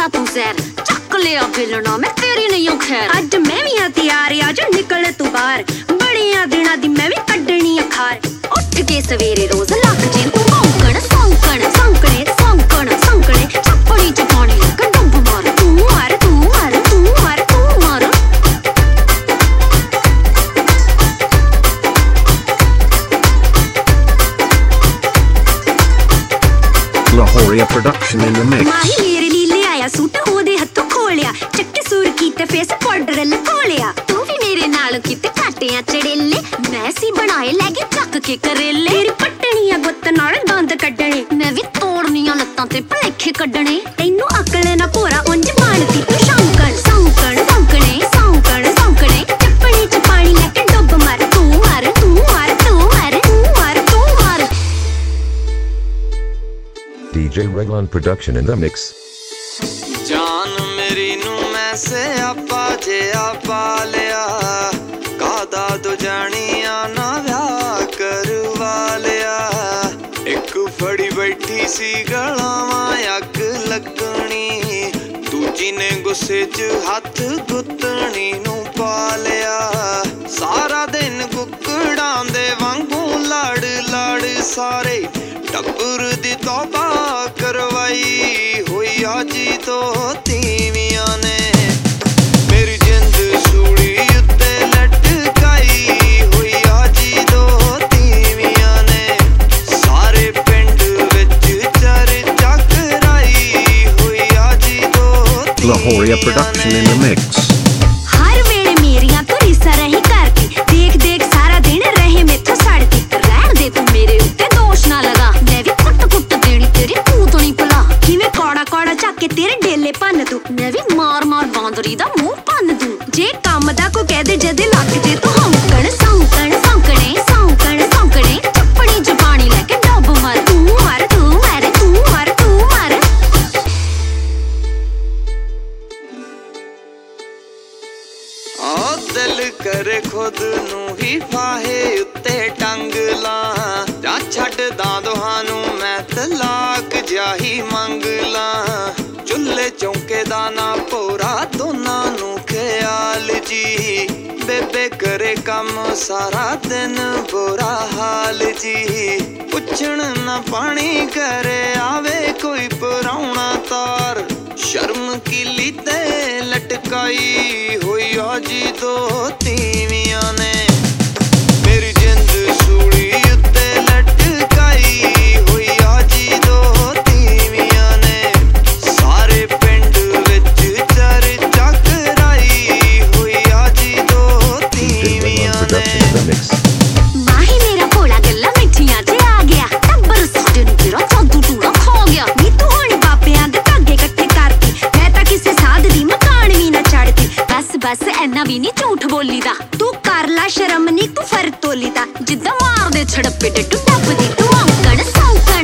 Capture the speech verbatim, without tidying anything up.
करता तू सैर चक लिया बिलना मैं तेरी नहीं हूं खैर अज मैं भी हां तैयार आज निकल तू बाहर बड़िया दिना दी मैं भी कड्डनी अखार उठ के सवेरे रोज लग जे तू भौंकण सौंकण सौंकणे सौंकण सौंकणे चप्पड़ी च पानी लग डुब मार तू मार तू मार तू मार तू मार Lahoria production in the mix. माही मेरे लिए ले आया सूट ओदे हत्थों खोलिया चट्टे सूर कीते फेस पाउडर लकोलिया तू भी मेरे नाल कीते काटियां चड़ेले मैं सी बनाए लेके चक के करेले तेरी पट्टनियां गुत्त नाल दंद कड्डणे मैं भी तोड़नियां लत्तां ते भलेखे कड्डणे तैनू अकल ना भोरा उंज मानती तू शौंकण सौंकण सौंकणे सौंकण सौंकणे चप्पड़ी च पानी लेके डुब मार तू मार तू मार तू मार तू मार तू मार D J Reglan production in the mix. जान मेरी नू मैं से आपा जे आपा लिया कादा दो जानिया ना व्याह करवा लिया एक फड़ी बैठी सी गलावां अग लगनी दूजी ने गुस्से च हथ गुत्तनी नू पा लिया सारा दिन कुकड़ां दे वांगू लड़ लड़ सारे टब्बर दी तौबा करवाई हुई आजी तो तीवियां ने मेरी जिंद सूली उत्ते लटकाई हुई आजी तो तीवियां ने सारे पिंड विच चर्चा कराई हुई आजी तो Lahoria production in the mix. हर वेले मेरियां तू रिसा रही करती देख देख सारा दिन रहे मेथों सड़ती रहन दे तू मेरे उत्ते दोष ना लगा मैं भी कुट कुट देनी तेरी तू तो नहीं भला किवें कौड़ा कौड़ा चक के तेरे डेले भन्न तू मैं भी मार मार बांदरी दा मुंह भन्न दूं जे काम दा को कह दे जदे लग जे तू हौंकण सौंकण सौंकणे सौंकण सौंकणे चप्पड़ी च पानी लेके डुब मार तू मार तू मार तू मार तू मार आ दिल करे खुद नू ही फाहे उत्ते टंग ला जा छड्डदा दोहानू मैं तलाक जाही मंग ला चुल्हे चौंके दा ना भोरा दोनां नू ख्याल जी बेबे करे कम सारा दिन बुरा हाल जी पुछण ना पानी करे आवे कोई पराउणा तार शर्म की लीते लटकाई हुई आजी दो तीवियां ने मेरी जिंद सूली उत्ते लटकाई हुई आजी दो तीवियां ने सारे पिंड विच चर्चा कराई हुई आजी दो D J Reglan तीवियां production in the ने mix. माही मेरा भोला गल्ला मिठियां च आ गया टब्बर साडे नू तेरा जादू टूना खा गया नी तू हुण बापियां दे धागे इकट्ठे करती मैं तां किसे साध दी मकान भी ना छड़ती बस बस ऐना भी नी झूठ बोली दा तू कर ला शर्म नी तू फर तोली दा जिद्दां मार दे छड़प्पे डट्टू टप्पदी तू औंकण सौंकण